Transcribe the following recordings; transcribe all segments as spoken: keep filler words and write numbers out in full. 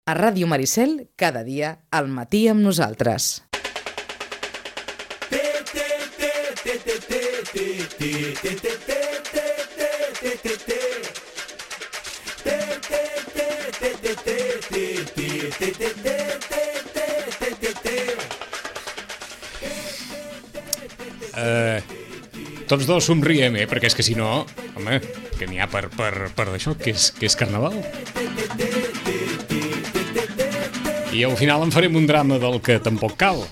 A Ràdio Maricel, cada dia, al matí amb nosaltres. Uh, tots dos somriem, eh? Perquè és que si no, home, que n'hi ha per, per, per això, que és, que és carnaval. I al final en farem un drama del que tampoc cal.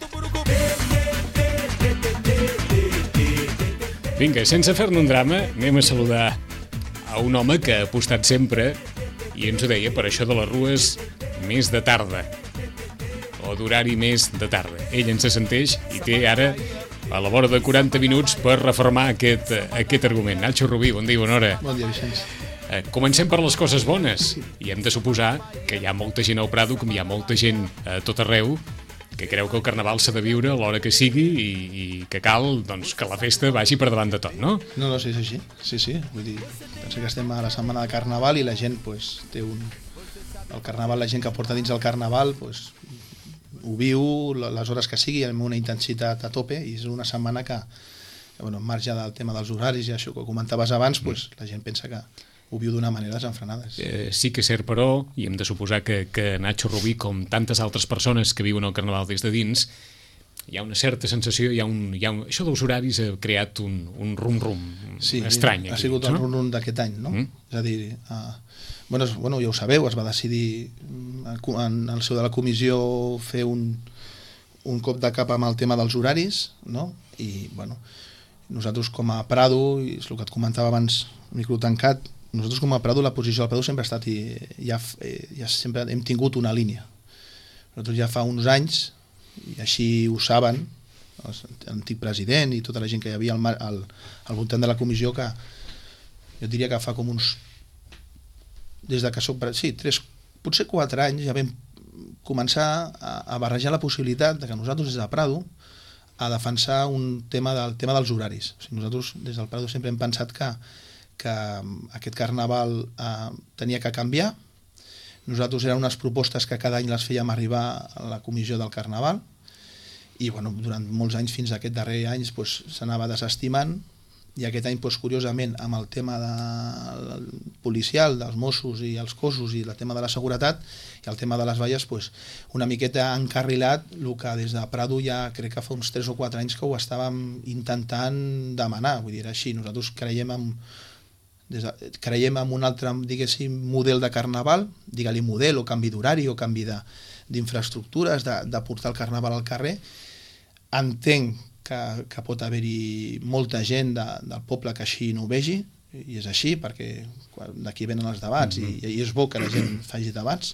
Vinga, sense fer-ne un drama, anem a saludar a un home que ha apostat sempre, i ens ho deia, per això de les rues més de tarda, o d'horari més de tarda. Ell ens assenteix i té ara a la vora de quaranta minuts per reformar aquest, aquest argument. Nacho Rubí, bon dia, bona hora. Bon dia, Vicenç. Eh, comencem per les coses bones, i hem de suposar que hi ha molta gent al Prado, com hi ha molta gent a tot arreu, que creu que el carnaval s'ha de viure a l'hora que sigui i, i que cal, doncs, que la festa vagi per davant de tot, no? No, no, sí, és així. Sí, sí. Vull dir, penso que estem a la setmana de carnaval i la gent, pues, té un... El carnaval, la gent que porta dins el carnaval, pues, ho viu les hores que sigui amb una intensitat a tope, i és una setmana que, que bueno, en marge del tema dels horaris i això que comentaves abans, pues, la gent pensa que ho viu d'una manera desenfrenada. Eh, sí que és cert, però, i hem de suposar que, que Nacho Rubí, com tantes altres persones que viuen el carnaval des de dins, hi ha una certa sensació, hi ha un, hi ha un, això dels horaris ha creat un, un rum-rum sí, estrany. Ha aquí, sigut no? el rum-rum d'aquest any, no? Mm. És a dir, uh, bueno, bueno, ja ho sabeu, es va decidir en el seu de la comissió fer un, un cop de cap amb el tema dels horaris, no? I, bueno, nosaltres com a Prado, i és el que et comentava abans, micro tancat, nosaltres com a Prado, la posició del Prado sempre ha estat i ja, ja sempre hem tingut una línia. Nosaltres ja fa uns anys, i així ho saben l'antic president i tota la gent que hi havia al, al, al voltant de la comissió, que jo diria que fa com uns des de que soc, sí, tres, potser quatre anys ja vam començar a, a barrejar la possibilitat de que nosaltres des de Prado a defensar un tema del tema dels horaris. O sigui, nosaltres des del Prado sempre hem pensat que que aquest carnaval eh, tenia que canviar. Nosaltres eren unes propostes que cada any les fèiem arribar a la comissió del carnaval i bueno, durant molts anys, fins a aquest darrer any, pues, s'anava desestimant, i aquest any, pues, curiosament, amb el tema de, policial, dels Mossos i els cossos i el tema de la seguretat i el tema de les valles, pues, una miqueta encarrilat el que des de Prado ja crec que fa uns tres o quatre anys que ho estàvem intentant demanar. Vull dir, així, nosaltres creiem en Des de, creiem en un altre, diguéssim, model de carnaval, digue-li model o canvi d'horari o canvi d'infraestructures, de, de, de portar el carnaval al carrer. Entenc que, que pot haver-hi molta gent de, del poble que així no ho vegi, i és així, perquè d'aquí venen els debats, mm-hmm. i, i és bo que la gent faci debats,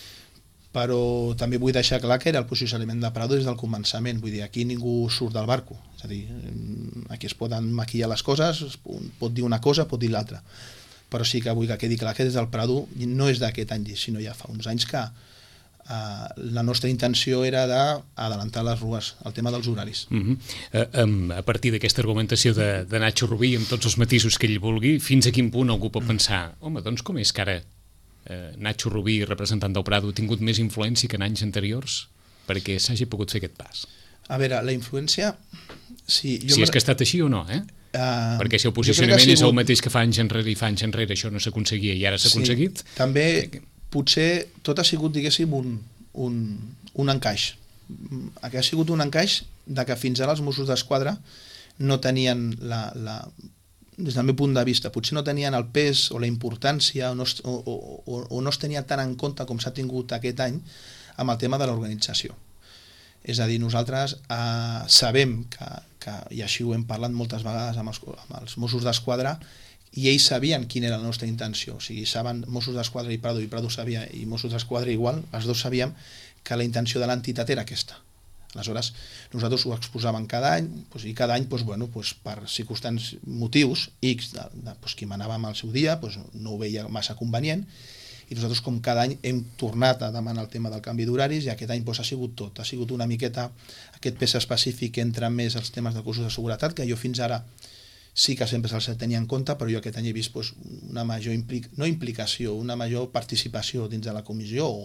però també vull deixar clar que era el posicionament de Prado des del començament. Vull dir, aquí ningú surt del barco, és a dir, aquí es poden maquillar les coses, pot dir una cosa, pot dir l'altra, però sí que vull que quedi clar que des del Prado no és d'aquest any, sinó ja fa uns anys que uh, la nostra intenció era d'adelantar les rues, el tema dels horaris. Uh-huh. uh, um, a partir d'aquesta argumentació de, de Nacho Rubí, amb tots els matisos que ell vulgui, fins a quin punt algú pot pensar, home, doncs com és que ara Uh, Nacho Rubí, representant del Prado, ha tingut més influència que en anys anteriors perquè s'hagi pogut fer aquest pas? A veure, la influència... Si, jo si és que ha estat així o no, eh? Uh, perquè si el posicionament sigut... és el mateix que fa anys enrere i fa anys enrere, això no s'aconseguia i ara s'ha sí, aconseguit... També, potser, tot ha sigut, diguéssim, un, un, un encaix. Ha sigut un encaix de que fins ara els Mossos d'Esquadra no tenien la... la des del meu punt de vista, potser no tenien el pes o la importància o no es, o, o, o no es tenia tan en compte com s'ha tingut aquest any amb el tema de l'organització. És a dir, nosaltres eh, sabem que, que, i així ho hem parlat moltes vegades amb els, amb els Mossos d'Esquadra, i ells sabien quina era la nostra intenció. O sigui, saben Mossos d'Esquadra i Prado, i Prado sabia, i Mossos d'Esquadra igual, els dos sabíem que la intenció de l'entitat era aquesta. Aleshores, nosaltres ho exposàvem cada any, doncs, i cada any, doncs, bueno, doncs, per circumstàncies, motius X, de, de, doncs, qui manava al seu dia, doncs, no ho veia massa convenient, i nosaltres, com cada any, hem tornat a demanar el tema del canvi d'horaris, i aquest any doncs, ha sigut tot. Ha sigut una miqueta aquest pes específic que entra més els temes de cossos de seguretat, que jo fins ara sí que sempre se'ls tenia en compte, però jo aquest any he vist doncs, una major implic... no implicació, una major participació dins de la comissió o,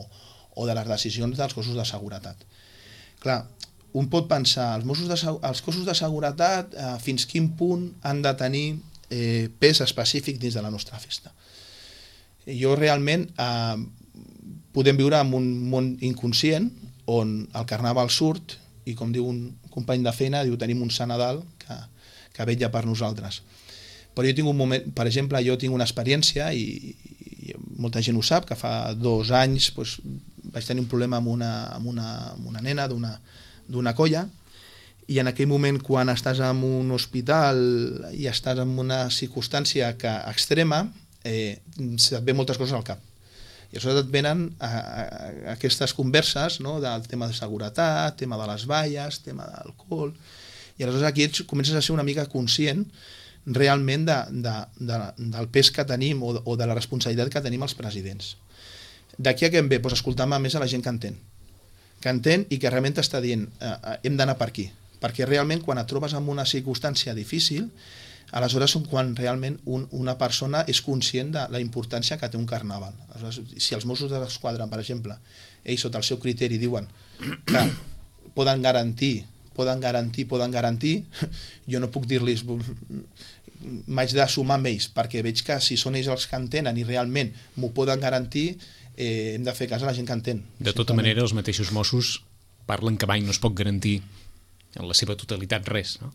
o de les decisions dels cossos de seguretat. Clar, un pot pensar, els, Mossos de, els cossos de seguretat eh, fins quin punt han de tenir eh, pes específic dins de la nostra festa. Jo realment eh, podem viure en un món inconscient on el carnaval surt i, com diu un company de feina, diu tenim un Sant Nadal que, que vetlla per nosaltres. Però jo tinc un moment, per exemple, jo tinc una experiència i, i molta gent ho sap, que fa dos anys doncs, vaig tenir un problema amb una, amb una, amb una nena d'una d'una colla, i en aquell moment quan estàs en un hospital i estàs en una circumstància que, extrema, eh, se't ve moltes coses al cap. I aleshores et venen a, a, a aquestes converses, no?, del tema de seguretat, tema de les valles, tema d'alcohol, i aleshores aquí ets, comences a ser una mica conscient realment de, de, de, del pes que tenim o, o de la responsabilitat que tenim els presidents. D'aquí a què em ve? Pues escoltar més a la gent que entén, que entén i que realment t'està dient eh, hem d'anar per aquí, perquè realment quan et trobes en una circumstància difícil, aleshores són quan realment un, una persona és conscient de la importància que té un carnaval. Aleshores, si els Mossos d'Esquadra, per exemple, ells sota el seu criteri diuen que poden garantir poden garantir, poden garantir, jo no puc dir-los, m'haig de sumar amb ells, perquè veig que si són ells els que entenen i realment m'ho poden garantir, eh, hem de fer cas a la gent que entén. De tota manera, els mateixos Mossos parlen que mai no es pot garantir en la seva totalitat res, no?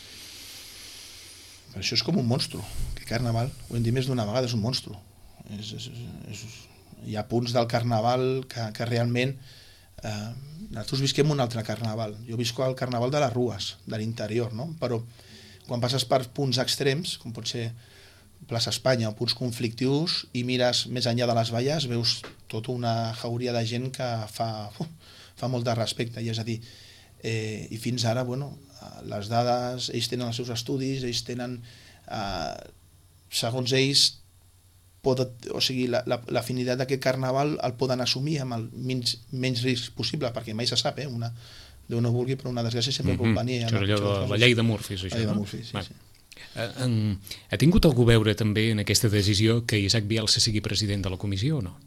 Però això és com un monstru, que Carnaval, ho hem dit més d'una vegada, és un monstru. És, és, és, hi ha punts del Carnaval que, que realment... Eh, nosaltres visquem un altre Carnaval. Jo visco el Carnaval de les rues, de l'interior, no? Però quan passes per punts extrems, com pot ser plaça Espanya o punts conflictius, i mires més enllà de les valles, veus tota una jauria de gent que fa, uh, fa molt de respecte. I és a dir, eh, i fins ara, bueno, les dades, ells tenen els seus estudis, ells tenen, eh, segons ells, poden, o sigui, l'afinitat d'aquest carnaval el poden assumir amb el menys, menys risc possible, perquè mai se sap, eh? Una, Déu no vulgui, però una desgràcia sempre pot venir. Això és allò de la llei de Murphy, això, la llei de Murphy, sí, no? sí. Ha tingut algú a veure també en aquesta decisió que Isaac Bielsa sigui president de la comissió o no?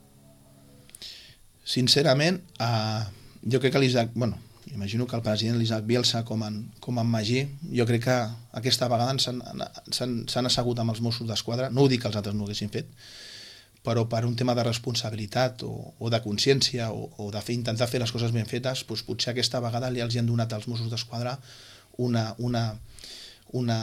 Sincerament, eh, jo crec que l'Isaac, bueno, imagino que el president l'Isaac Bielsa com en, com en Magí, jo crec que aquesta vegada s'han assegut amb els Mossos d'Esquadra, no ho dic que els altres no ho haguessin fet, però per un tema de responsabilitat o, o de consciència o, o de fer, intentar fer les coses ben fetes, doncs potser aquesta vegada li els han donat als Mossos d'Esquadra una, una, una,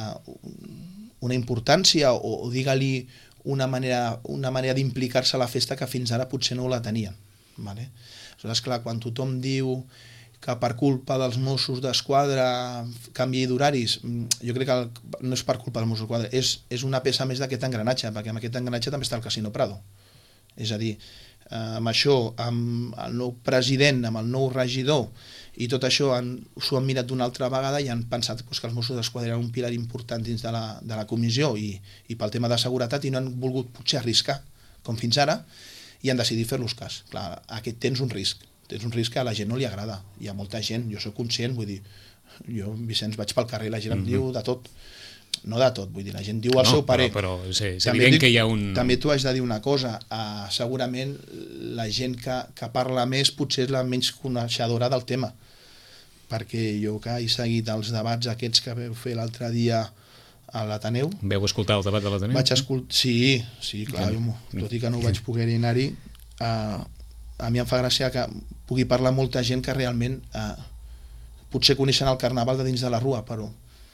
una importància o, o digue-li una manera, una manera d'implicar-se a la festa que fins ara potser no la tenien. Vale? Aleshores, clar, quan tothom diu que per culpa dels Mossos d'Esquadra canviï d'horaris, jo crec que el, no és per culpa dels Mossos d'Esquadra, és, és una peça més d'aquest engranatge, perquè amb aquest engranatge també està el Casino Prado. És a dir, eh, amb això, amb el nou president, amb el nou regidor, i tot això s'ho han mirat d'una altra vegada i han pensat pues, que els Mossos d'Esquadra eren un pilar important dins de la, de la comissió i, i pel tema de seguretat i no han volgut potser arriscar, com fins ara, i han decidit fer-los cas. Clar, aquest tens un risc. Tens un risc que a la gent no li agrada. Hi ha molta gent, jo soc conscient, vull dir, jo, Vicenç, vaig pel carrer i la gent em diu de tot. No de tot, vull dir, la gent diu el no, seu parer. Però, però és, és evident dic, que hi ha un... També t'ho haig de dir una cosa, uh, segurament la gent que, que parla més potser és la menys coneixedora del tema, perquè jo que he seguit els debats aquests que vau fer l'altre dia a l'Ateneu... Veu escoltar el debat de l'Ateneu? Vaig escoltar... Sí, sí, clar, jo, tot i que no vaig poder anar-hi, uh, a mi em fa gràcia que pugui parlar molta gent que realment eh, potser coneixen el carnaval de dins de la rua, però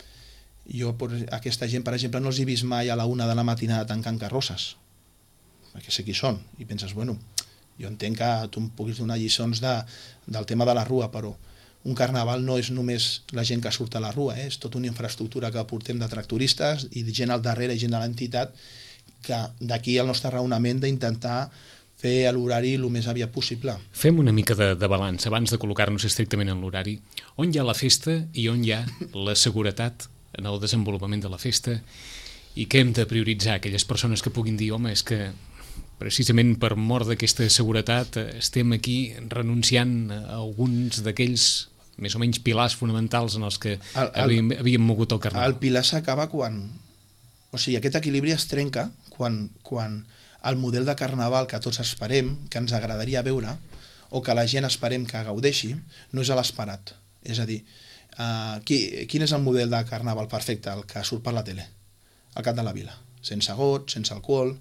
jo aquesta gent, per exemple, no els he vist mai a la una de la matinada tancant carrosses, perquè sé qui són, i penses, bueno, jo entenc que tu em puguis donar lliçons de, del tema de la rua, però un carnaval no és només la gent que surt a la rua, eh? És tota una infraestructura que portem de tractoristes i gent al darrere, gent de l'entitat, que d'aquí el nostre raonament d'intentar fer l'horari el més aviat possible. Fem una mica de, de balanç, abans de col·locar-nos estrictament en l'horari. On hi ha la festa i on hi ha la seguretat en el desenvolupament de la festa i què hem de prioritzar? Aquelles persones que puguin dir, home, és que precisament per mort d'aquesta seguretat estem aquí renunciant a alguns d'aquells més o menys pilars fonamentals en els que el, el, havíem, havíem mogut el carnaval. El pilar s'acaba quan... O sigui, aquest equilibri es trenca quan... quan el model de carnaval que tots esperem, que ens agradaria veure, o que la gent esperem que gaudeixi, no és a l'esperat. És a dir, uh, qui, quin és el model de carnaval perfecte? El que surt per la tele, al cap de la vila, sense got, sense alcohol.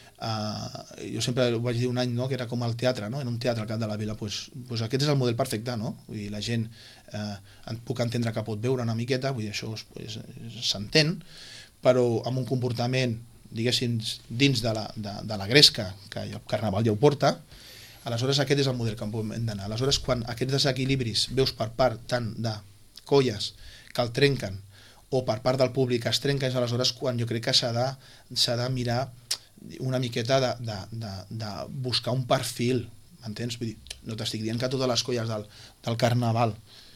Uh, jo sempre ho vaig dir un any, no?, que era com el teatre, no? En un teatre al cap de la vila, pues, pues aquest és el model perfecte, no? Vull dir, la gent eh, puc entendre que pot veure una miqueta, vull dir, això pues, s'entén, però amb un comportament, diguéssim, dins de la, de, de la gresca, que el carnaval ja ho porta. Aleshores aquest és el model que hem d'anar. Aleshores, quan aquests desequilibris veus per part tant de colles que el trenquen o per part del públic que es trenca, és aleshores quan jo crec que s'ha de, s'ha de mirar una miqueta de, de, de, de buscar un perfil, m'entens? Vull dir, no t'estic dient que totes les colles del, del carnaval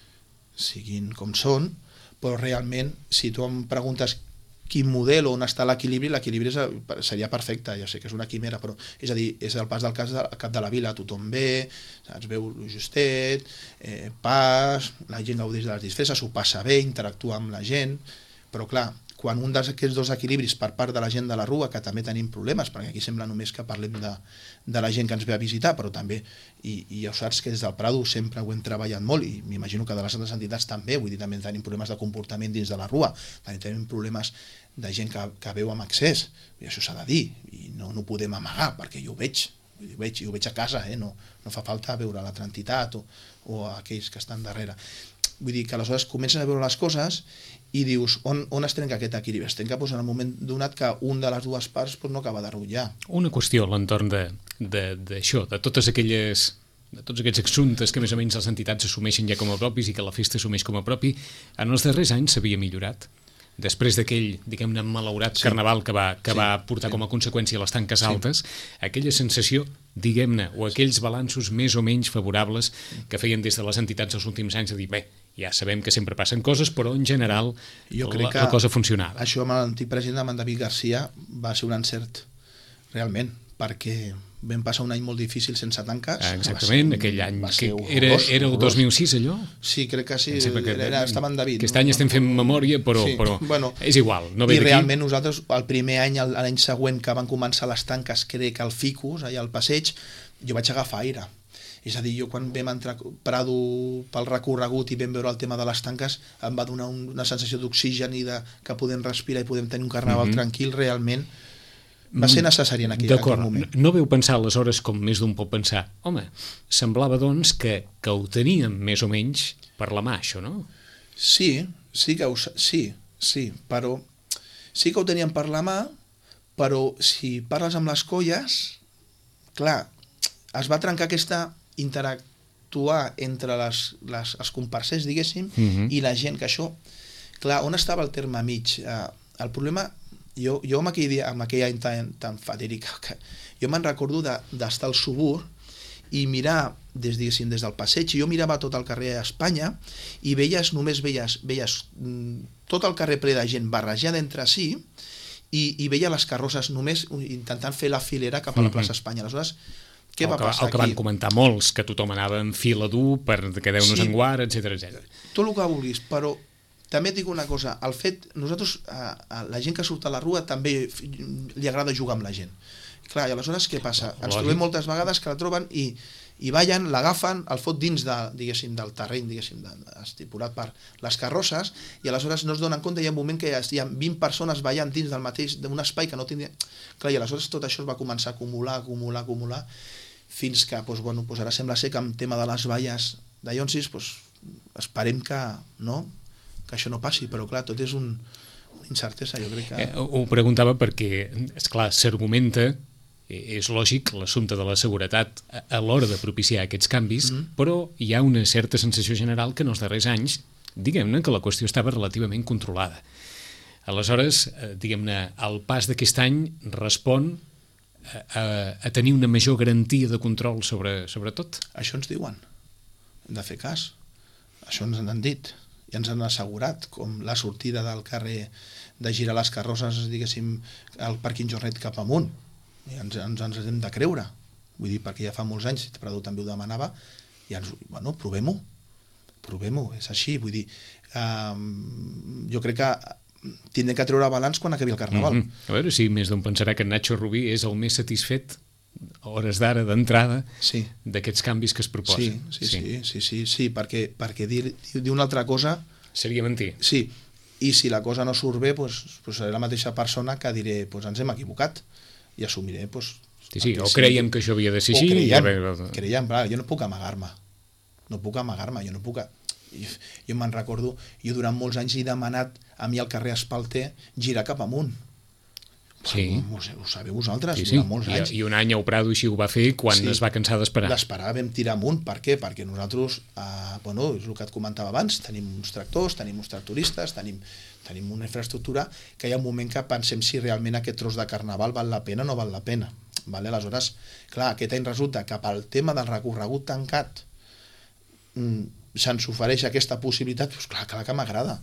siguin com són, però realment, si tu em preguntes quin model o on està l'equilibri, l'equilibri seria perfecte, ja sé que és una quimera, però és a dir, és el pas del cas de, cap de la vila, tothom ve, es veu justet, eh, pas, la gent gaudeix de les disfresses, ho passa bé, interactua amb la gent, però clar, quan un d'aquests dos equilibris per part de la gent de la Rua, que també tenim problemes, perquè aquí sembla només que parlem de, de la gent que ens ve a visitar, però també, i, i ja ho saps que des del Prado sempre ho hem treballat molt, i m'imagino que de les altres entitats també, vull dir, també tenim problemes de comportament dins de la Rua, també tenim problemes de gent que, que veu amb accés, i això s'ha de dir, i no, no ho podem amagar, perquè jo ho veig, ho veig, ho veig a casa, eh? no, no fa falta veure l'altra entitat o, o aquells que estan darrere. Vull dir que aleshores comences a veure les coses i dius, on, on es trenca aquest equilibri? Es trenca doncs, en el moment donat que un de les dues parts doncs, no acaba de rutllar. Una qüestió a l'entorn d'això, de, de, de totes aquelles de tots aquests assumptes que més o menys les entitats assumeixen ja com a propis i que la festa assumeix com a propi, en els darrers anys s'havia millorat. Després d'aquell, diguem-ne, malaurat sí. carnaval que va, que sí. va portar sí. com a conseqüència les tanques sí. altes, aquella sensació, diguem-ne, o aquells balanços més o menys favorables que feien des de les entitats els últims anys, de dir, bé, ja sabem que sempre passen coses, però en general jo crec la, la cosa funcionava. Això amb l'antic president, amb en David Garcia, va ser un encert, realment, perquè vam passar un any molt difícil sense tanques. Ah, exactament, un, aquell any. Que era, horrorós, era el dos mil sis, allò? Sí, crec que sí, que era, era, estava en David. Aquest any no? estem fent memòria, però, sí, però bueno, és igual. No ve I realment nosaltres, el primer any, l'any següent que van començar les tanques, crec que al Ficus, allà al passeig, jo vaig agafar aire. És a dir, jo quan vam entrar Prado pel recorregut i vam veure el tema de les tanques, em va donar una sensació d'oxigen i de que podem respirar i podem tenir un carnaval mm-hmm. tranquil, realment. Va ser necessari en aquell, aquell moment. No veu pensar aleshores com més d'un pot pensar, home, semblava doncs que, que ho teníem més o menys per la mà, això, no? Sí, sí que ho, sí, sí, però sí que ho teníem per la mà, però si parles amb les colles, clar, es va trencar aquesta interactuar entre les, les, els comparsers, diguéssim, uh-huh. i la gent, que això, clar, on estava el terme mig? Uh, el problema... Jo, jo amb aquell dia, amb aquell any tan, tan fatèric, que jo me'n recordo d'estar de, al Subur i mirar des, des del passeig, jo mirava tot el carrer a Espanya i veies, només veies, veies tot el carrer ple de gent barrejada entre si i, i veia les carrosses només intentant fer la filera cap a la plaça Espanya. Aleshores, què el va que, passar el que van aquí? Comentar molts, que tothom anava en fila dur per quedar-nos sí, en guard, etcètera, etcètera. Tot el que vulguis, però també et dic una cosa, el fet, nosaltres, a, a la gent que surt a la Rua també li agrada jugar amb la gent. Clar, i aleshores què passa? Ens trobem moltes vegades que la troben i, i ballen, l'agafen, el fot dins de, diguéssim, del terreny, diguéssim, de, estipulat per les carrosses, i aleshores no es donen compte, hi ha un moment que hi ha vint persones ballant dins del mateix, d'un espai que no tindria... Clar, i aleshores tot això es va començar a acumular, acumular, acumular, fins que, doncs, bueno, doncs ara sembla ser que amb tema de les valles de Llonsis, doncs, esperem que, no?, que això no passi, però clar, tot és un, una incertesa, jo crec que... Eh, ho preguntava perquè, esclar, s'argumenta, és lògic, l'assumpte de la seguretat a, a l'hora de propiciar aquests canvis, mm-hmm. però hi ha una certa sensació general que en els darrers anys, diguem-ne que la qüestió estava relativament controlada. Aleshores, eh, diguem-ne, el pas d'aquest any respon a, a, a tenir una major garantia de control sobre, sobre tot? Això ens diuen, hem de fer cas, això ens han dit, i ens han assegurat, com la sortida del carrer de girar les carrosses, diguéssim, al pàrquing Jornet cap amunt. I ens, ens, ens hem de creure. Vull dir, perquè ja fa molts anys, Prado també ho demanava, i ens, bueno, provem-ho, provem-ho, és així. Vull dir, eh, jo crec que tindrem que treure balanç quan acabi el Carnaval. Mm-hmm. A veure si més d'un pensarà que Nacho Rubí és el més satisfet hores d'ara, d'entrada, sí. d'aquests canvis que es proposen. Sí, sí, sí, sí, sí, sí, sí perquè, perquè dir, dir una altra cosa... Seria mentir. Sí, i si la cosa no surt bé, doncs, doncs seré la mateixa persona que diré, doncs ens hem equivocat, i assumiré, doncs... Sí, sí, o creiem que això havia de ser així... O creiem, i... creiem, clar, jo no puc amagar-me, no puc amagar-me, jo no puc... Jo me'n recordo, jo durant molts anys he demanat a mi al carrer Espalter girar cap amunt. Sí. Ho, ho sabeu vosaltres, sí, sí. durant molts anys. I, I un any el Prado així ho va fer quan sí. es va cansar d'esperar. D'esperar vam tirar amunt, per què? Perquè nosaltres, eh, bueno, és el que et comentava abans, tenim uns tractors, tenim uns tractoristes, tenim, tenim una infraestructura que hi ha un moment que pensem si realment aquest tros de carnaval val la pena o no val la pena. Vale? Aleshores, clar, aquest any resulta que pel tema del recorregut tancat mm, se'ns ofereix aquesta possibilitat, doncs clar, clar que m'agrada.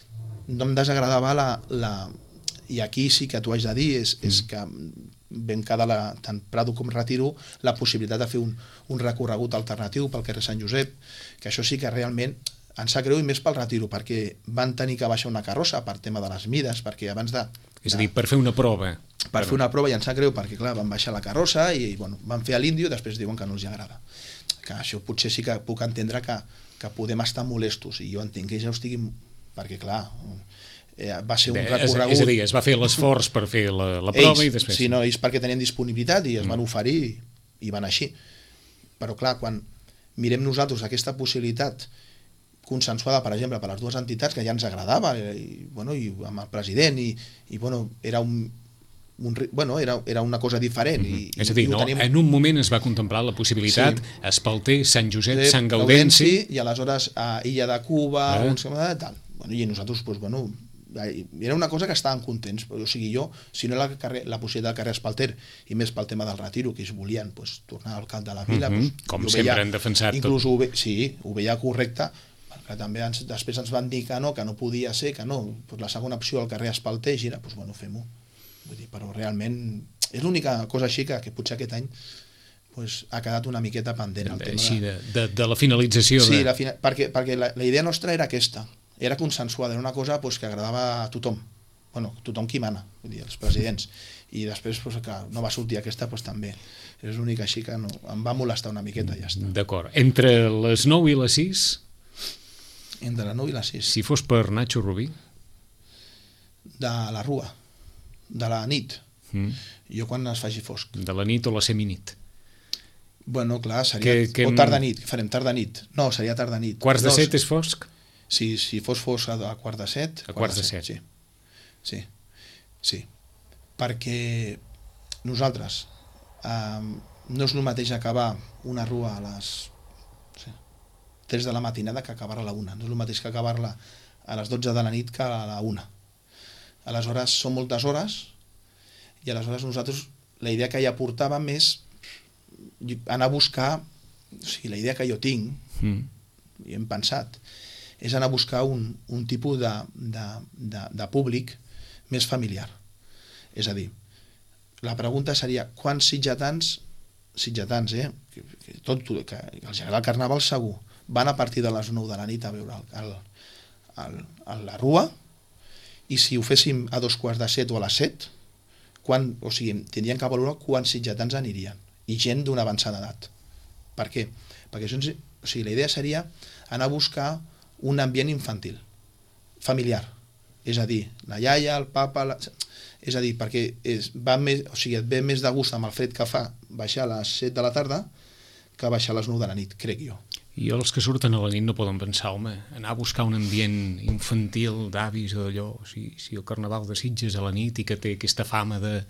No em desagradava la... la i aquí sí que t'ho haig de dir, és, és que vam quedar, la, tant Prado com Retiro, la possibilitat de fer un, un recorregut alternatiu pel carrer Sant Josep, que això sí que realment ens sap greu, i més pel Retiro, perquè van tenir que baixar una carrossa per tema de les mides, perquè abans de... És a dir, per fer una prova. Per fer una prova, i ens sap greu, perquè clar, van baixar la carrossa i bueno, van fer a l'Índio i després diuen que no els agrada. Que això potser sí que puc entendre que, que podem estar molestos, i jo entenc que ja ho estiguin... Perquè clar... Eh, va ser un recorregut... És a dir, es va fer l'esforç per fer la, la prova ells, i després... Sí, no, ells perquè tenien disponibilitat i es mm. van oferir i, i van així. Però clar, quan mirem nosaltres aquesta possibilitat consensuada, per exemple, per les dues entitats, que ja ens agradava, i, bueno, i amb el president, i, i bueno, era un... un bueno, era, era una cosa diferent. Mm-hmm. I, és a dir, i no, tenim... en un moment es va contemplar la possibilitat, sí. Espalter, Sant Josep, de, Sant Gaudenci... I aleshores a Illa de Cuba, ah. un... tal. Bueno, i nosaltres, doncs, bueno, era una cosa que estàvem contents, o sigui, jo, si no la, carrer, la possibilitat del carrer Espalter, i més pel tema del Retiro, que ells volien pues, tornar al cap de la vila, mm-hmm. pues, com sempre veia, han defensat inclús tot. Ho ve, sí, ho veia correcte, que també ens, després ens van dir que no, que no podia ser, que no, pues, la segona opció al carrer Espalter, gira, pues, bueno, fem-ho. Vull dir, però realment és l'única cosa així que, que potser aquest any pues, ha quedat una miqueta pendent. El tema així, de, de, de la finalització. Sí, de... la fina... perquè, perquè la, la idea nostra era aquesta, era consensuada, era una cosa pues, que agradava a tothom, bueno, tothom qui mana, vull dir, els presidents, i després pues, que no va sortir aquesta, pues, també és l'única així que no, em va molestar una miqueta, ja està. D'acord, entre les nou i les sis, entre les nou i les sis, si fos per Nacho Rubí, de la rua, de la nit, mm. jo quan es faci fosc, de la nit o la seminit, bueno, clar, seria que, que... o tarda nit, farem tarda nit, no, seria tarda nit, quarts de set és fosc? Si, si fos fos a, a quart de set... A quart de set. Sí, sí, sí. Perquè nosaltres eh, no és el mateix acabar una rua a les sí, tres de la matinada que acabar-la a la una. No és el mateix que acabar-la a les dotze de la nit que a la una. Aleshores són moltes hores i aleshores nosaltres la idea que ja portàvem és anar a buscar, o sigui, la idea que jo tinc mm. i hem pensat és anar a buscar un, un tipus de, de, de, de públic més familiar. És a dir, la pregunta seria quants sitgetans, sitgetans, eh, que, que, tot, que, que els agrada el carnaval segur, van a partir de les nou de la nit a veure el, el, el, la rua, i si ho féssim a dos quarts de set o a les set, quan, o sigui, tindrien que valorar quants sitgetans anirien, i gent d'una avançada edat. Per què? Perquè això, o sigui, la idea seria anar a buscar un ambient infantil, familiar, és a dir, la iaia, el papa, la... és a dir, perquè és, va més, o sigui, et ve més de gust amb el fred que fa baixar a les set de la tarda que baixar a les nou de la nit, crec jo. I els que surten a la nit no poden pensar, home, anar a buscar un ambient infantil d'avis o d'allò, si, si el carnaval de Sitges a la nit i que té aquesta fama de...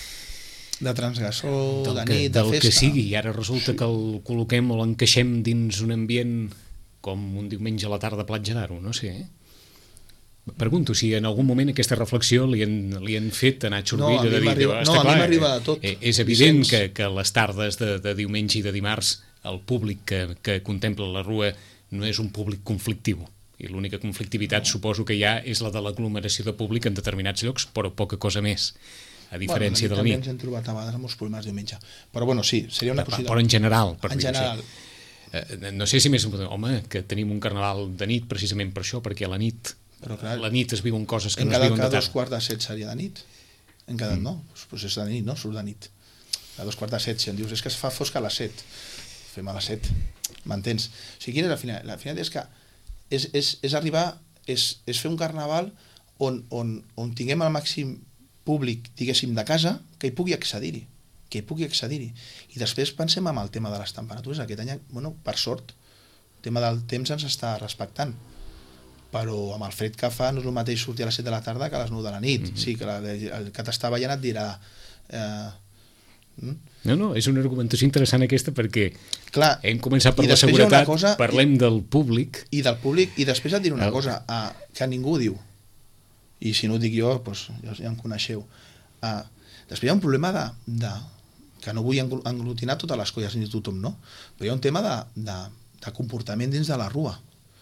de transgressor, de que, nit, de del festa. Que sigui, i ara resulta que el col·loquem o l'encaixem dins un ambient com un diumenge a la tarda a Platja d'Aro, no sé, eh? Pregunto si en algun moment aquesta reflexió li han, li han fet a Nacho Rubí, no, de dir, no, a mi m'arriba de tot. Eh, és evident que, que les tardes de, de diumenge i de dimarts el públic que, que contempla la rua no és un públic conflictiu, i l'única conflictivitat no. suposo que hi ha és la de l'aglomeració de públic en determinats llocs, però poca cosa més, a diferència bueno, de la nit. També ens hem trobat a vegades amb els problemes diumenge, però bueno, sí, seria una possibilitat. Però en general, per en general. Eh, no sé si més, home, que tenim un carnaval de nit precisament per això, perquè a la nit però clar, a la nit es viuen coses que no es viuen de tarda. En cada dos quarts de set seria de nit, en cada mm. no, doncs és de nit, no? Surt de nit. a dos quarts de set, si em dius és que es fa fosc a les set, fem a les set, m'entens? O sigui, quina és la finalitat? La finalitat és que és, és, és arribar, és, és fer un carnaval on, on, on tinguem el màxim públic, diguéssim, de casa, que hi pugui accedir-hi, que hi pugui accedir-hi. I després pensem en el tema de les temperatures. Aquest any, bueno, per sort, el tema del temps ens està respectant, però amb el fred que fa no és el mateix sortir a les set de la tarda que a les nou de la nit. Mm-hmm. Sí, que la, el que t'està veient et dirà... Eh, No, no, és una argumentació interessant aquesta perquè clar, hem començat per la seguretat, cosa, parlem i, del públic. I del públic, i després et diré una el... cosa, uh, que ningú diu, i si no ho dic jo, doncs ja, ja em coneixeu. Uh, després hi ha un problema de, de que no vull englutinar totes les colles ni tothom, no? Però hi ha un tema de, de, de comportament dins de la rua.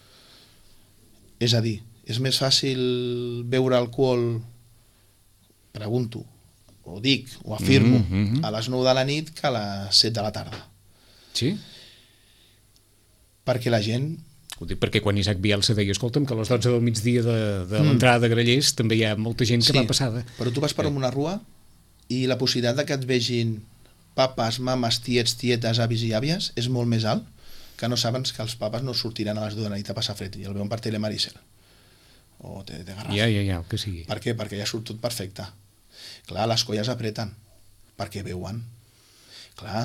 És a dir, és més fàcil beure alcohol, pregunto, o dic, o afirmo, mm-hmm. a les nou de la nit que a les set de la tarda. Sí? Perquè la gent... Ho dic perquè quan Isaac Bielsa deia, escolta'm, que a les dotze del migdia de, de mm. l'entrada de Grallers també hi ha molta gent que sí, va passada. Però tu vas per una rua i la possibilitat de que et vegin papes, mames, tiets, tietes, avis i àvies és molt més alt que no saben que els papes no sortiran a les dues de la nit a passar fred i el veuen per Telemaricel o de, de Garraf. Ja, ja, ja, el que sigui. Per què? Perquè ja surt tot perfecte. Clar, les colles apreten, perquè veuen. Clar,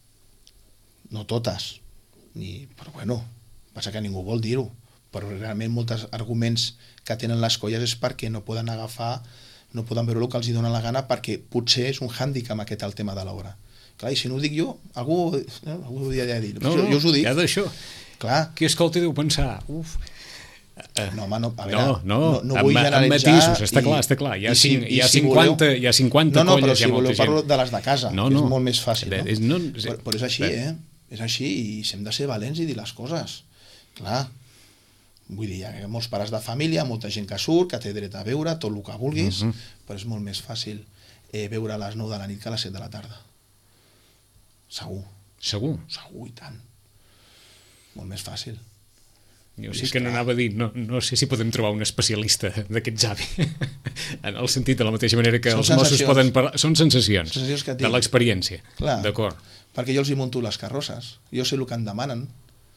no totes, ni, però bueno, passa que ningú vol dir-ho, però realment molts arguments que tenen les colles és perquè no poden agafar, no poden veure el que els dona la gana, perquè potser és un hàndicap aquest el tema de l'hora. Clar, i si no ho dic jo, algú, eh, algú ho hauria de dir. No, jo, jo us ho dic. Ja d'això. Clar. Qui escolta deu pensar, uf... No, home, no, a veure, no, no, no, no vull amb, generalitzar... Amb matisos, està i, clar, està clar. Hi ha, si, hi ha, si cinquanta, voleu... hi ha cinquanta no, no, colles, però si voleu parlo gent. de les de casa, no, no. És molt més fàcil, no? És, no però, però és així, eh? És així, i hem de ser valents i dir les coses. Clar, vull dir, hi ha molts pares de família, molta gent que surt, que té dret a veure tot el que vulguis, uh-huh. però és molt més fàcil eh, veure a les nou de la nit que a les set de la tarda. Segur. Segur? Segur, i tant. Molt més fàcil. Jo sí que no anava a dir, no, no sé si podem trobar un especialista d'aquest Xavi, en el sentit de la mateixa manera que són els Mossos poden parlar... Són sensacions, sensacions que de l'experiència, d'acord. Perquè jo els hi munto les carrosses, jo sé el que em demanen,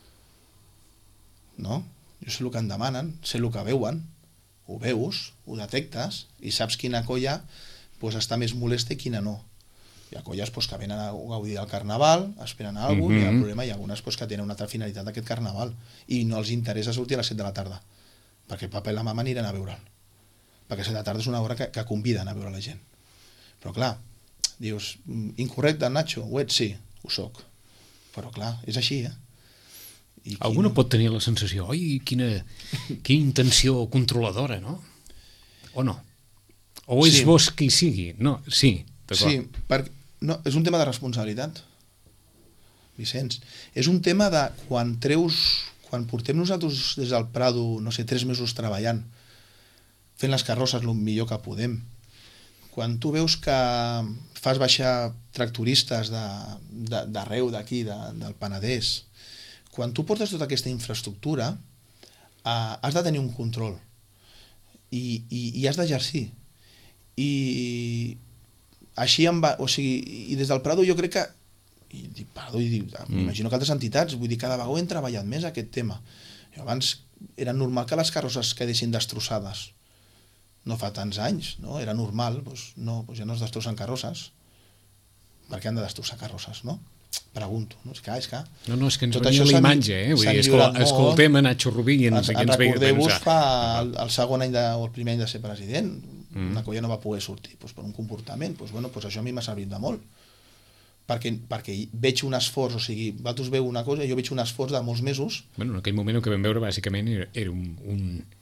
no? Jo sé el que em demanen, sé el que veuen, ho veus, ho detectes, i saps quina colla pues, està més molesta i quina no. Hi ha colles pues, que venen a gaudir del carnaval, esperen alguna cosa, mm-hmm. i hi ha problema, hi ha algunes pues, que tenen una altra finalitat d'aquest carnaval i no els interessa sortir a les set de la tarda, perquè el papa i la mama aniran a veure'l. Perquè set de la tarda és una hora que, que conviden a veure la gent. Però clar, dius, incorrecte, Nacho, ho ets? Sí, ho soc. Però clar, és així, eh? I Alguna no... pot tenir la sensació, oi, quina, quina intenció controladora, no? O no? O és sí. Vos qui sigui? No, sí, d'acord. Sí, perquè no, és un tema de responsabilitat, Vicenç. És un tema de quan treus, quan portem nosaltres des del Prado, no sé, tres mesos treballant, fent les carrosses el millor que podem, quan tu veus que fas baixar tractoristes d'arreu d'aquí, de, del Penedès, quan tu portes tota aquesta infraestructura, eh, has de tenir un control i, i, i has d'exercir. I així em va, o sigui, i des del Prado jo crec que, i dic Prado, i dic, m'imagino que altres entitats, vull dir, cada vegada hem treballat més aquest tema. I abans era normal que les carrosses quedessin destrossades. No fa tants anys, no? Era normal, doncs no, doncs ja no es destrossen carrosses. Per què han de destrossar carrosses, no? Pregunto, no? És que, és que... No, no, és que ens venia la imatge, eh? Vull dir, escol, escoltem a Nacho Rubí i ens, ens, ens recordeu-vos fa el, el segon any de, o el primer any de ser president, mm. una colla no va poder sortir doncs, per un comportament, doncs, bueno, doncs això a mi m'ha servit de molt, perquè, perquè veig un esforç, o sigui, vosaltres veu una cosa, jo veig un esforç de molts mesos. Bueno, en aquell moment el que vam veure bàsicament era, era un... un...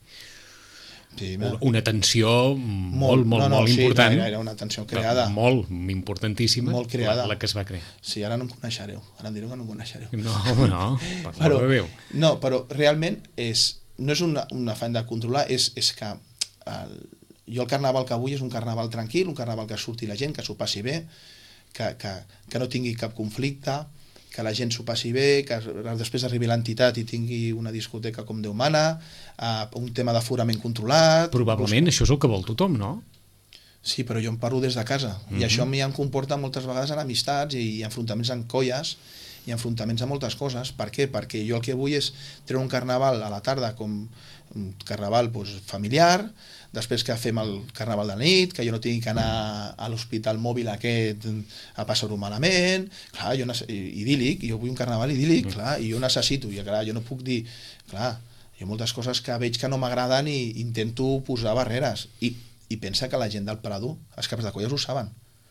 Sí, una tensió molt, molt, no, no, molt sí, important. Era una tensió creada. Molt importantíssima, molt creada. La, la que es va crear. Sí, ara no em coneixereu. Ara em direu que no em coneixereu. No, no, per però, de Déu. No, però realment és, no és una, un afany de controlar, és, és que el, jo el carnaval que vull és un carnaval tranquil, un carnaval que surti la gent, que s'ho passi bé, que, que, que no tingui cap conflicte, que la gent s'ho passi bé, que després arribi l'entitat i tingui una discoteca com Déu mana, uh, un tema d'aforament controlat... Probablement doncs... això és el que vol tothom, no? Sí, però jo em parlo des de casa. Mm-hmm. I això a mi em comporta moltes vegades en amistats i, i enfrontaments en colles i enfrontaments a moltes coses. Per què? Perquè jo el que vull és treure un carnaval a la tarda com un carnaval doncs, familiar, després que fem el carnaval de nit, que jo no tingui que anar a l'hospital mòbil aquest a passar-ho malament, clar, jo idíl·lic, jo vull un carnaval idíl·lic, clar, i jo necessito, i clar, jo no puc dir, clar, hi ha moltes coses que veig que no m'agraden i intento posar barreres, i i pensa que la gent del Prado, els caps de colles ho saben.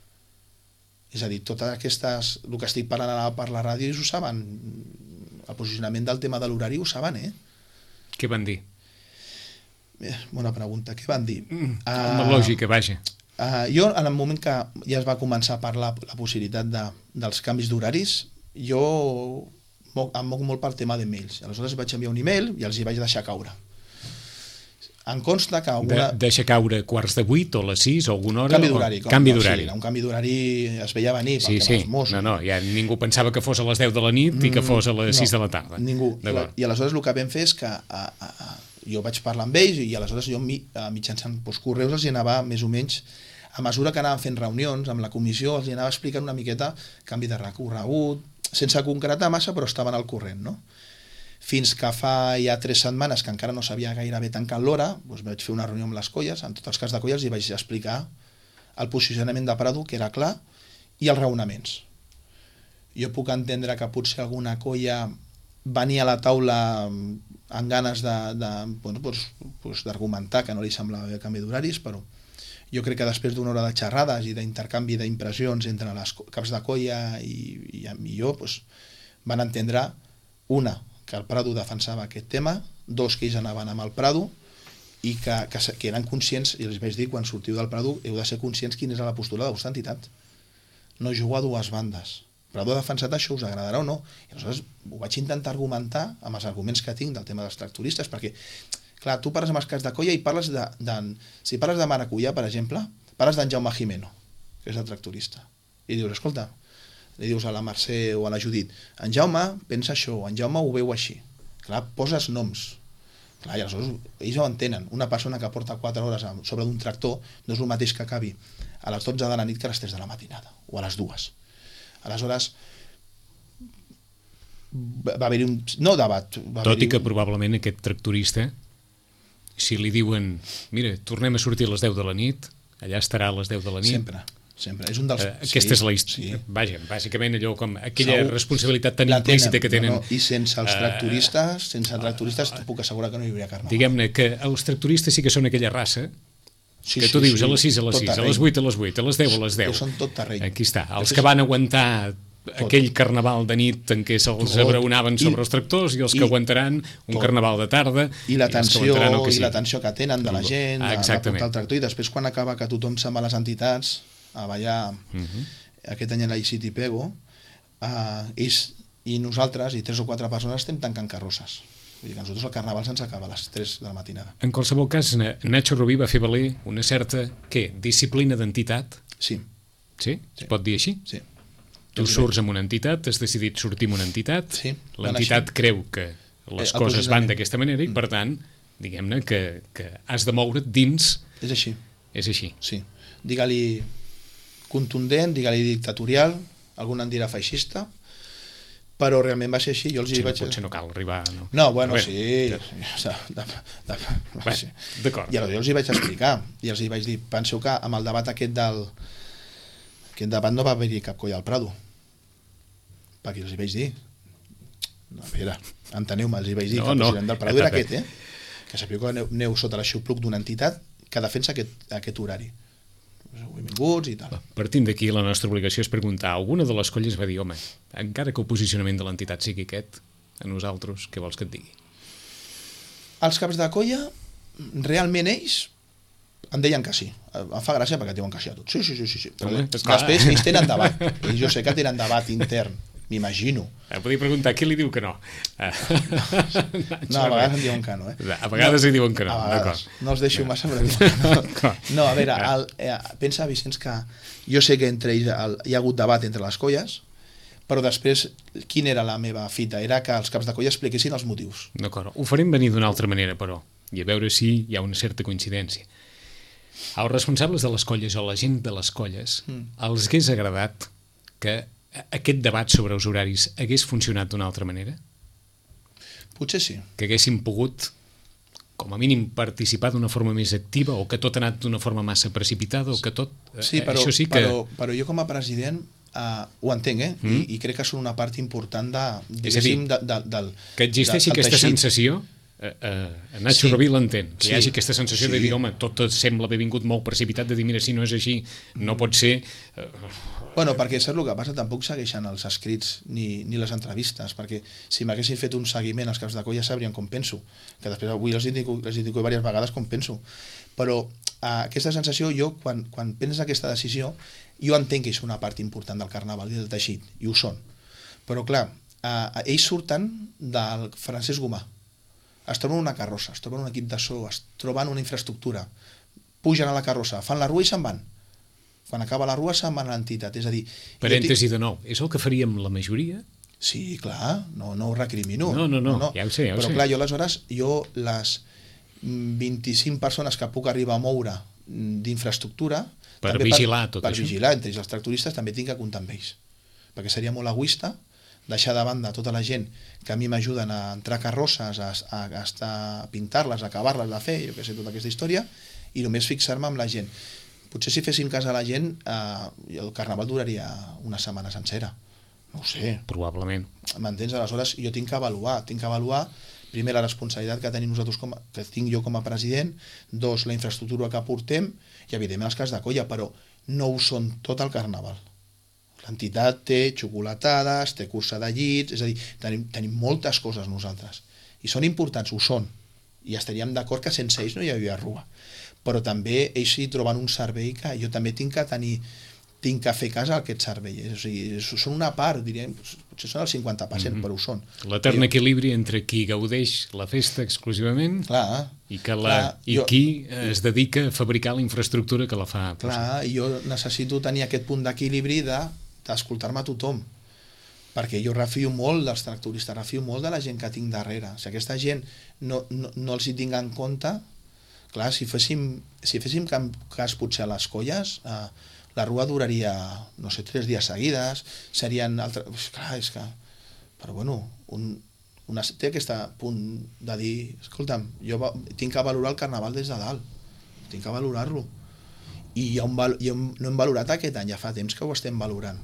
És a dir, totes aquestes, el que estic parlant ara per la ràdio ho saben, el posicionament del tema de l'horari ho saben, eh? Què van dir? Eh, bona pregunta, què van dir? Mm, uh, lògica, vaja. Uh, jo, en el moment que ja es va començar a parlar la possibilitat de, dels canvis d'horaris, jo em moc molt pel tema de mails. Aleshores vaig enviar un email i els hi vaig deixar caure. Em consta que alguna... De, deixa caure quarts de vuit o les sis o alguna hora? Canvi d'horari. O... Canvi d'horari. Sí, un canvi d'horari es veia venir sí, pel sí. dels Mossos. No, no, ja ningú pensava que fos a les deu de la nit i que fos a les no, sis de la tarda. Ningú. I aleshores el que vam fer és que a, a, a, jo vaig parlar amb ells i aleshores jo mitjançant doncs, correus els hi anava més o menys, a mesura que anàvem fent reunions amb la comissió, els hi anava explicant una miqueta canvi de recorregut, sense concretar massa però estaven al corrent, no? Fins que fa ja tres setmanes que encara no sabia gairebé tancat l'hora, doncs vaig fer una reunió amb les colles, en tots els cas de colles, i vaig explicar el posicionament de Prado, que era clar, i els raonaments. Jo puc entendre que potser alguna colla venia a la taula amb ganes de, de, bueno, doncs, doncs d'argumentar que no li semblava bé el canvi d'horaris, però jo crec que després d'una hora de xerrades i d'intercanvi d'impressions entre les caps de colla i, i, i jo, doncs, van entendre una, que el Prado defensava aquest tema, dos, que ells anaven amb el Prado i que, que, que eren conscients, i els vaig dir, quan sortiu del Prado heu de ser conscients quina és la postura de la vostra entitat. No jugo a dues bandes. Prado ha defensat això, us agradarà o no? I aleshores ho vaig intentar argumentar amb els arguments que tinc del tema dels tractoristes, perquè, clar, tu parles amb els caps de colla i parles de... de si parles de Maracullà, per exemple, parles d'en Jaume Jimeno, que és el tractorista, i dius, escolta, li dius a la Mercè o a la Judit, en Jaume pensa això, en Jaume ho veu així. Clar, poses noms. Clar, i aleshores ells ho entenen. Una persona que porta quatre hores sobre d'un tractor no és el mateix que acabi a les dotze de la nit que a les tres de la matinada, o a les dues. Aleshores, va haver-hi un... no debat. Tot i que un... probablement aquest tractorista, si li diuen, mira, tornem a sortir a les deu de la nit, allà estarà a les deu de la nit. Sempre. Sempre. És un dels... Uh, aquesta sí, és la història. Sí. Vaja, bàsicament allò com aquella Segur, responsabilitat tan implícita que tenen. No, no. I sense els tractoristes, uh, sense tractoristes, t'ho puc assegurar que no hi hauria carnaval. Diguem-ne que els tractoristes sí que són aquella raça sí, que tu sí, dius sí, a les sis a les sis, a les vuit a les vuit, a les deu a les deu. Que són tot terreny. Aquí està. Els que van aguantar tot. Aquell carnaval de nit en què se'ls abraonaven sobre els tractors i els que i, aguantaran un tot. Carnaval de tarda i la tensió i, que sí. i la tensió que tenen de la gent, ah, de, de portar el tractor, i després quan acaba que tothom se'n va a les entitats a ballar uh-huh. aquest any a la City Pego, uh, ells i nosaltres i tres o quatre persones estem tancant carrosses. Vull dir que nosaltres el carnaval se'ns acaba a les tres de la matinada. En qualsevol cas, Nacho Rubí va fer valer una certa, què, disciplina d'entitat? Sí. Sí? Es sí. pot dir així? Sí. Tu surts amb una entitat, has decidit sortir amb una entitat, sí. l'entitat creu que les eh, coses van d'aquesta manera i, per tant, diguem-ne que, que has de moure't dins... És així. És així. Sí. Digue-li contundent, digue-li dictatorial, algun en dirà feixista, però realment va ser així. Jo els sí, hi vaig... Potser no cal arribar... No, no bueno, veure, sí. Que... De, de, Bé, sí. D'acord. I aleshores jo els hi vaig explicar, i els hi vaig dir, penseu que amb el debat aquest del... Aquest debat no va haver-hi cap colla al Prado. Perquè els hi vaig dir. No, a veure, enteneu-me, els hi vaig dir no, que el no, president del Prado era aquest, eh? Que sapigueu que aneu, aneu sota l'aixopluc d'una entitat que defensa aquest, aquest horari. Benvinguts i tal. Partint d'aquí, la nostra obligació és preguntar. Alguna de les colles va dir, home, encara que el posicionament de l'entitat sigui aquest, a nosaltres, què vols que et digui? Els caps de colla, realment ells em deien que sí. Em fa gràcia perquè diuen que sí a tot. Sí, sí, sí, sí. Però Home, després ells tenen debat. Ells jo sé que tenen debat intern, m'imagino. Eh, podria preguntar, qui li diu que no? No, a vegades em diuen que no, eh? A vegades no, hi diuen que no, d'acord. No els deixo no. massa, però no. No, a veure, el, eh, pensa, Vicenç, que jo sé que entre ells el, hi ha hagut debat entre les colles, però després, quina era la meva fita? Era que els caps de colla expliquessin els motius. D'acord. Ho farem venir d'una altra manera, però, i a veure si hi ha una certa coincidència. als responsables de les colles o la gent de les colles mm. els hagués agradat que aquest debat sobre els horaris hagués funcionat d'una altra manera? Potser sí. Que haguessin pogut, com a mínim, participar d'una forma més activa, o que tot ha anat d'una forma massa precipitada, o que tot... Sí, però, això sí que... però, però jo com a president uh, ho entenc, eh? Mm. I, I crec que són una part important de, diguéssim, de, de, del que existeixi de, aquesta teixit. sensació... Uh, uh, Nacho sí. Rubí l'entén, que sí. hi hagi aquesta sensació sí. de dir, home, tot sembla haver vingut molt precipitat, de dir, mira, si no és així, no pot ser... Uh... Bueno, perquè saps el que passa? Tampoc segueixen els escrits ni, ni les entrevistes, perquè si m'haguessin fet un seguiment als caps de colla sabrien com penso, que després avui els dic, els dic diverses vegades com penso. Però uh, aquesta sensació, jo, quan, quan penso aquesta decisió, jo entenc que és una part important del carnaval i del teixit, i ho són. Però clar, uh, ells surten del Francesc Gomà, es troben una carrossa, es troben un equip de so, es troben una infraestructura, pugen a la carrossa, fan la rua i se'n van. Quan acaba la rua se'n van a l'entitat. És a dir... Parèntesi de nou, és el que faríem la majoria? Sí, clar, no, no ho recrimino. No, no, no, no. ja ho sé, ja ho Però sé. clar, jo aleshores, jo les vint-i-cinc persones que puc arribar a moure d'infraestructura... Per vigilar per, tot per això. Per vigilar, entre els tractoristes també tinc que comptar amb ells. Perquè seria molt egoista deixar de banda tota la gent que a mi m'ajuden a entrar carrosses, a, a, a, a pintar-les, a acabar-les de fer, jo què sé, tota aquesta història, i només fixar-me amb la gent. Potser si féssim cas a la gent, eh, el carnaval duraria una setmana sencera. No ho sé. Probablement. M'entens? Aleshores, jo tinc que avaluar, tinc que avaluar primer la responsabilitat que tenim nosaltres com a, que tinc jo com a president, dos, la infraestructura que portem, i evidentment els cas de colla, però no ho són tot el carnaval. L'entitat té xocolatades, té cursa de llits, és a dir, tenim, tenim moltes coses nosaltres. I són importants, ho són. I estaríem d'acord que sense ells no hi havia rua. Però també ells hi troben un servei que jo també tinc que tenir, tinc que fer cas a aquest servei. O sigui, són una part, diríem, potser són el cinquanta per cent, mm-hmm. però ho són. L'etern equilibri entre qui gaudeix la festa exclusivament clar, i, que la, clar, i jo, qui es dedica a fabricar la infraestructura que la fa. Clar, i jo necessito tenir aquest punt d'equilibri de d'escoltar-me a tothom, perquè jo refio molt dels tractoristes, refio molt de la gent que tinc darrere. Si aquesta gent no, no, no els hi tinc en compte, clar, si féssim, si féssim cas potser a les colles, eh, la rua duraria, no sé, tres dies seguides, serien altres... Clar, és que... Però bueno, un, una, té aquest punt de dir, escolta'm, jo va, tinc que valorar el carnaval des de dalt, tinc que valorar-lo. I ja un, ja no hem valorat aquest any, ja fa temps que ho estem valorant.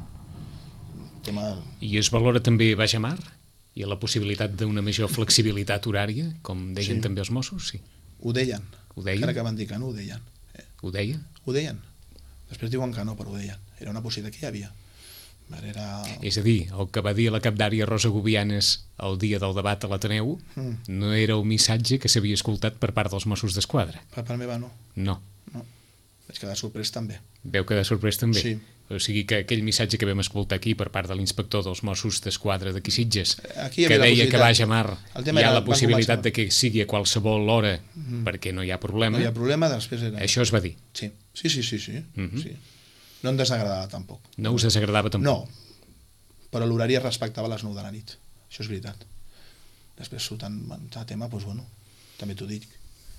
Tema... I es valora també baix a mar? I la possibilitat d'una major flexibilitat horària, com deien sí. també els Mossos? Sí. Ho deien. Ho deien? Encara que van dir que no, ho deien. Eh. Ho deien? Ho deien. Després diuen que no, però ho deien. Era una possibilitat que hi havia. Era... És a dir, el que va dir la capdària Rosa Gubianes el dia del debat a l'Ateneu mm. no era un missatge que s'havia escoltat per part dels Mossos d'Esquadra. Per part meva no. No. No. Vaig quedar sorprès també. Veu quedar sorprès també? Sí. O sigui que aquell missatge que vam escoltar aquí per part de l'inspector dels Mossos d'Esquadra d'aquí Sitges, aquí que deia que baix a mar hi ha era, la possibilitat de que sigui a qualsevol hora mm. perquè no hi ha problema. No hi ha problema, després era... Això es va dir? Sí, sí, sí, sí, sí. Mm-hmm. sí. No em desagradava tampoc. No us desagradava tampoc? No, però l'horari es respectava a les nou de la nit. Això és veritat. Després surten a tema, doncs bueno, també t'ho dic.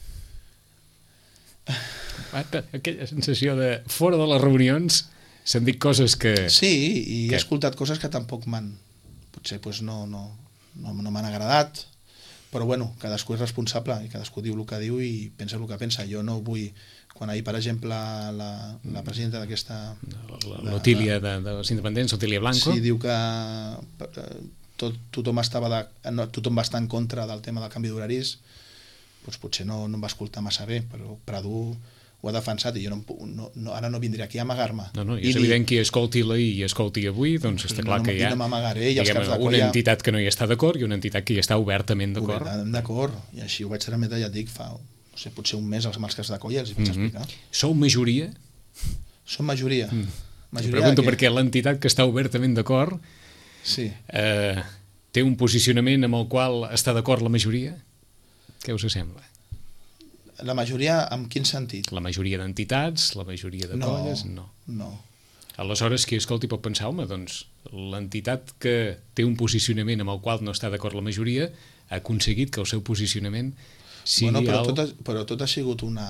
Aquella sensació de fora de les reunions s'han dit coses que... Sí, i que... he escoltat coses que tampoc m'han... Potser pues, no, no, no, no m'han agradat, però bueno, cadascú és responsable i cadascú diu el que diu i pensa el que pensa. Jo no vull... Quan ahir, per exemple, la, la presidenta d'aquesta... L'Otília de, de les independents, Otília Blanco. Sí, diu que tot, tothom, estava de, no, tothom va estar en contra del tema del canvi d'horaris, doncs potser no, no em va escoltar massa bé, però Prado ho ha defensat i jo no, no, no, ara no vindré aquí a amagar-me. No, no, i és I evident que escolti-la i escolti avui, doncs està clar no, que hi ha no m'amagaré, i els caps de una colla... entitat que no hi està d'acord i una entitat que hi està obertament d'acord. D'acord, i així ho vaig trametre, ja et dic, fa no sé, potser un mes als mals caps de colla els hi vaig mm-hmm. explicar. Sou majoria? Som majoria. Mm. majoria pregunto que... perquè l'entitat que està obertament d'acord sí. eh, té un posicionament amb el qual està d'acord la majoria? Què us sembla? La majoria, en quin sentit? La majoria d'entitats, la majoria de no, colles? No. No. Aleshores, qui escolti pot pensar, home, doncs l'entitat que té un posicionament amb el qual no està d'acord la majoria ha aconseguit que el seu posicionament sigui... Bueno, però, el... tot ha, però tot ha sigut una,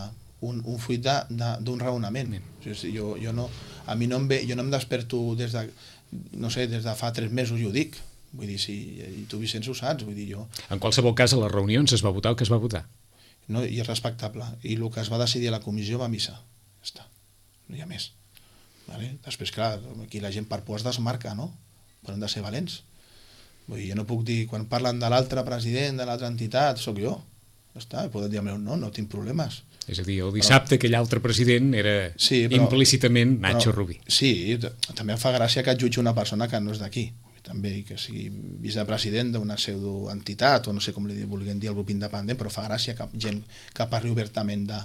un, un fruit d'un raonament. O sigui, jo, jo no, a mi no em ve, jo no em desperto des de, no sé, des de fa tres mesos i ho dic. Vull dir, si, i tu, Vicenç, ho saps. Vull dir, jo... En qualsevol cas, a les reunions es va votar el que es va votar. No, i és respectable. I el que es va decidir a la comissió va a missa. Ja està. No hi ha més. Vale? Després, clar, aquí la gent per por es desmarca, no? Però hem de ser valents. Vull dir, jo no puc dir, quan parlen de l'altre president, de l'altra entitat, sóc jo. Ja està, poden dir, no, no tinc problemes. És a dir, el dissabte però, aquell altre president era sí, però, implícitament Nacho però, Rubí. Sí, també em fa gràcia que et jutgi una persona que no és d'aquí. També que sigui vicepresident d'una pseudoentitat, o no sé com li vulguem dir al grup independent, però fa gràcia que gent que parli obertament de,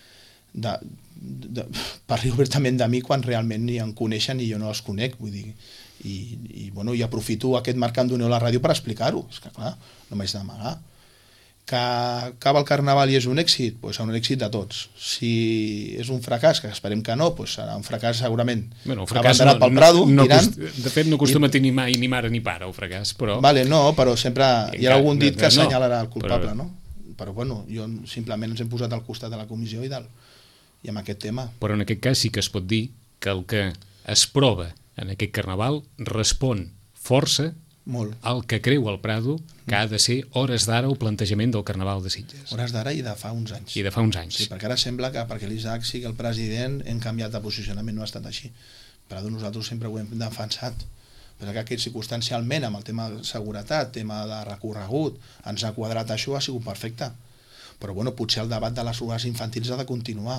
de, de, parli obertament de mi quan realment ni em coneixen i jo no els conec, vull dir, i, i, bueno, i aprofito aquest marc que em doneu a la ràdio per explicar-ho, és que clar, no m'haig d'amagar. Que acaba el Carnaval i és un èxit, doncs serà un èxit de tots. Si és un fracàs, que esperem que no, doncs serà un fracàs segurament bueno, un fracàs abanderat no, pel Prado, no, no tirant. Cost, de fet, no acostuma a tenir mai ni mare ni pare, el fracàs, però... Vale, no, però sempre hi ha algun dit que assenyalarà el culpable, però... no? Però bueno, jo simplement ens hem posat al costat de la comissió i, del, i amb aquest tema. Però en aquest cas sí que es pot dir que el que es prova en aquest Carnaval respon força molt el que creu el Prado que ha de ser hores d'ara el plantejament del Carnaval de Sitges. Hores d'ara i de fa uns anys. I de fa uns anys. Sí, perquè ara sembla que perquè l'Isaac sigui el president hem canviat de posicionament, no ha estat així. Prado nosaltres sempre ho hem defensat, però que aquest circumstancialment amb el tema de seguretat, tema de recorregut, ens ha quadrat això, ha sigut perfecte. Però bueno, potser el debat de les hores infantils ha de continuar.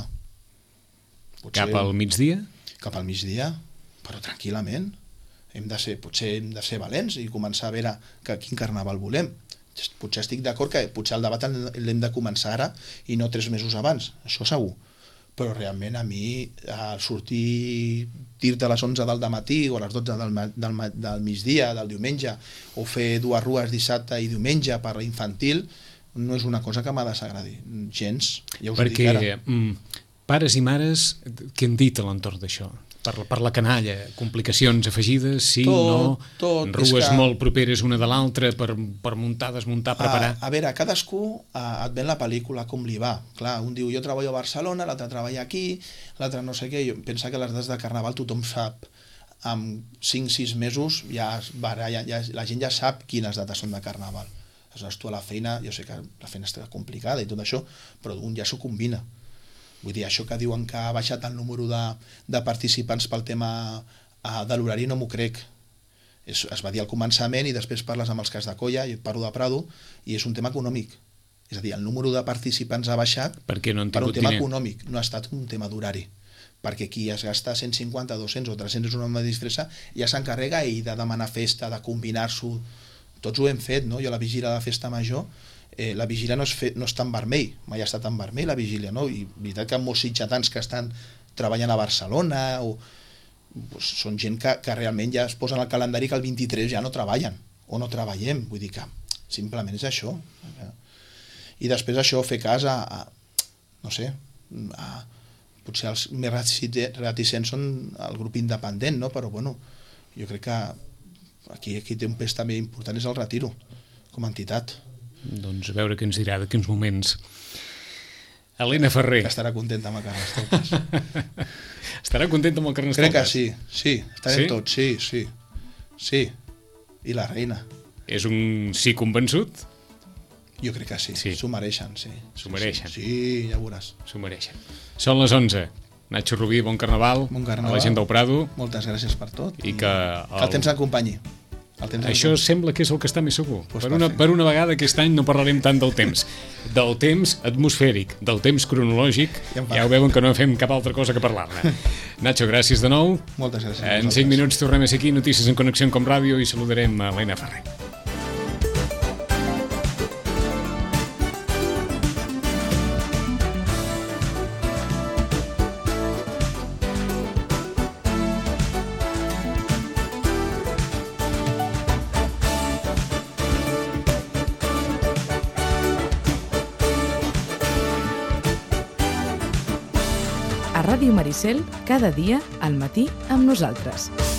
Potser... Cap al migdia? Cap al migdia, però tranquil·lament. Hem de ser, potser hem de ser valents i començar a veure que quin carnaval volem. Potser estic d'acord que potser el debat l'hem de començar ara i no tres mesos abans, això segur. Però realment a mi al sortir dir-te a les onze del dematí o a les dotze del, del, del migdia, del diumenge, o fer dues rues dissabte i diumenge per infantil, no és una cosa que m'ha de desagradir, gens, ja us Perquè, ho dic ara. Mm, pares i mares, què han dit a l'entorn d'això? Per, per la canalla, complicacions afegides, sí, tot, no, tot, rues que... molt properes una de l'altra per, per muntar, desmuntar, preparar... A, a veure, cadascú a, et ven la pel·lícula com li va. Clar, un diu jo treballo a Barcelona, l'altre treballa aquí, l'altre no sé què, jo pensa que les dates de Carnaval tothom sap, amb cinc sis mesos ja, ja, ja, la gent ja sap quines dates són de Carnaval. Aleshores tu a la feina, jo sé que la feina està complicada i tot això, però un ja s'ho combina. Vull dir, això que diuen que ha baixat el número de, de participants pel tema uh, de l'horari no m'ho crec. Es, es va dir al començament i després parles amb els cas de Colla, jo parlo de Prado, i és un tema econòmic. És a dir, el número de participants ha baixat perquè no per un tema diner. econòmic, no ha estat un tema d'horari. Perquè qui es gasta cent cinquanta, dos-cents o tres-cents és una disfressa, ja s'encarrega i de demanar festa, de combinar-s'ho. Tots ho hem fet, no? Jo a la vigília de festa major, Eh, la vigília no és, fe, no és tan vermell, mai ha estat tan vermell la vigília, no? I veritat que hi ha molts sitgetans que estan treballant a Barcelona o pues, són gent que, que realment ja es posen al calendari que el vint-i-tres ja no treballen o no treballem, vull dir que simplement és això. I després això, fer cas a, a no sé, a, potser els més reticents són el grup independent, no? Però bueno, jo crec que aquí, aquí té un pes també important, és el Retiro com a entitat. Doncs a veure què ens dirà d'aquí uns moments. Helena Ferrer. Que estarà contenta amb el Carnestoltes. Estarà contenta amb el Carnestoltes? Crec que sí, sí, estarem sí? tots, sí, sí. Sí, i la reina. És un sí convençut? Jo crec que sí, s'ho sí. mereixen, sí. S'ho mereixen? Sí, sí, ja veuràs. S'ho mereixen. Són les onze. Nacho Rubí, bon carnaval. Bon carnaval. A la gent del Prado. Moltes gràcies per tot. I, i que, el... que el temps acompanyi. Això sembla que és el que està més segur. Pues per, una, per una vegada aquest any no parlarem tant del temps. Del temps atmosfèric, del temps cronològic, ja, ja ho veuen que no fem cap altra cosa que parlar-ne. Nacho, gràcies de nou. Moltes gràcies. En cinc minuts tornem a ser aquí, Notícies en Connexió com Ràdio, i saludarem a Helena Ferrer. A Ràdio Maricel, cada dia al matí amb nosaltres.